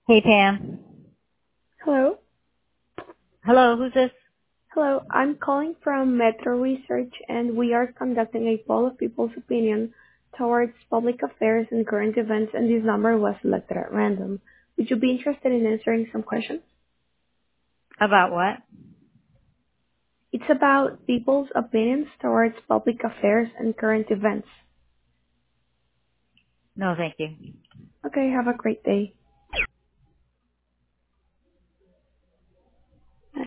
Hey, Pam. Hello. Hello, who's this? Hello. I'm calling from Metro Research, and we are conducting a poll of people's opinion towards public affairs and current events, and this number was selected at random. Would you be interested in answering some questions? About what? It's about people's opinions towards public affairs and current events. No, thank you. Okay, have a great day.